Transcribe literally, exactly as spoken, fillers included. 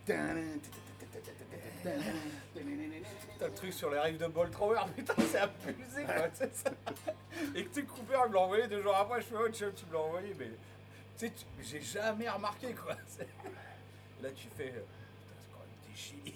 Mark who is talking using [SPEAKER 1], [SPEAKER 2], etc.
[SPEAKER 1] T'as le truc sur les rives de Boltrower, putain, c'est abusé quoi. Et que tu Cooper, il me l'a envoyé deux jours après, je fais, oh, tu me l'as envoyé, mais tu sais, j'ai jamais remarqué quoi. Et là, tu fais, putain, c'est quand même des génies.